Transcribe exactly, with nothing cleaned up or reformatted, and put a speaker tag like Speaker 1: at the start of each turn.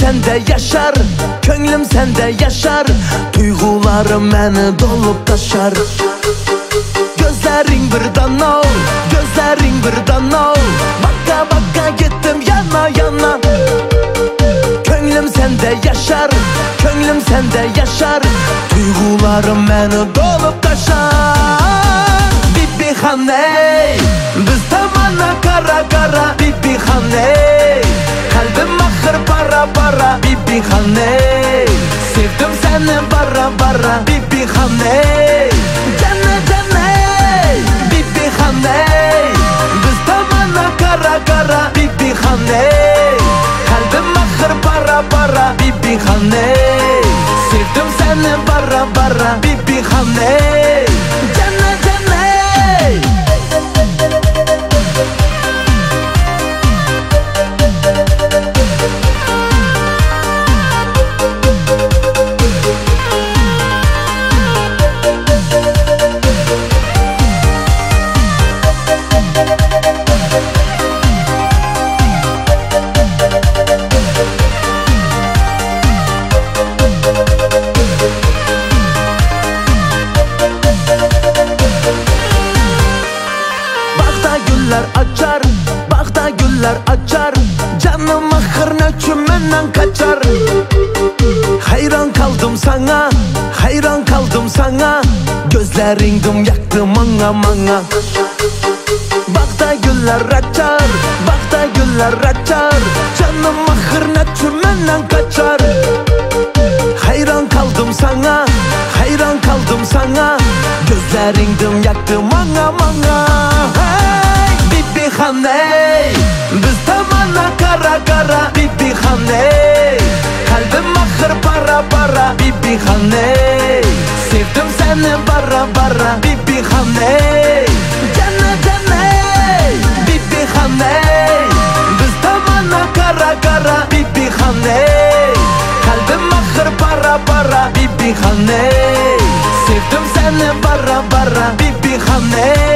Speaker 1: sende yaşar, könglim sende yaşar, duygularım beni dolup taşar. Gözlerin birden ol, gözlerin birden ol, baka baka gittim yana yana. Könglim sende yaşar, könglim sende yaşar, duygularım beni dolup taşar. Bibi haney, biz tamana kara kara. Bibi haney, kalbim ahır para para. Bibi haney, sevdim seni bara bara. Bibi haney, cennet cennet. Bibi haney, biz tamana kara kara. Bibi haney, kalbim ahır para para. Bibi haney, sevdim seni bara bara. Bibi haney, cennet cennet. Açar, bağda güller açar, canım ahırına çümenden kaçar. Hayran kaldım sana, hayran kaldım sana, gözlerindim yaktı manga manga. Bağda güller açar, bağda güller açar, canım ahırına çümenden kaçar. Hayran kaldım sana, hayran kaldım sana, gözlerindim yaktı manga manga. Bibi haney, biz tamana kara kara. Bibi haney, kalbim ahır para para. Bibi haney, sevdim seni bara bara. Bibi haney, cennet cennet. Bibi haney, biz tamana kara kara. Bibi haney, kalbim ahır para para. Bibi haney, sevdim seni bara bara. Bibi haney.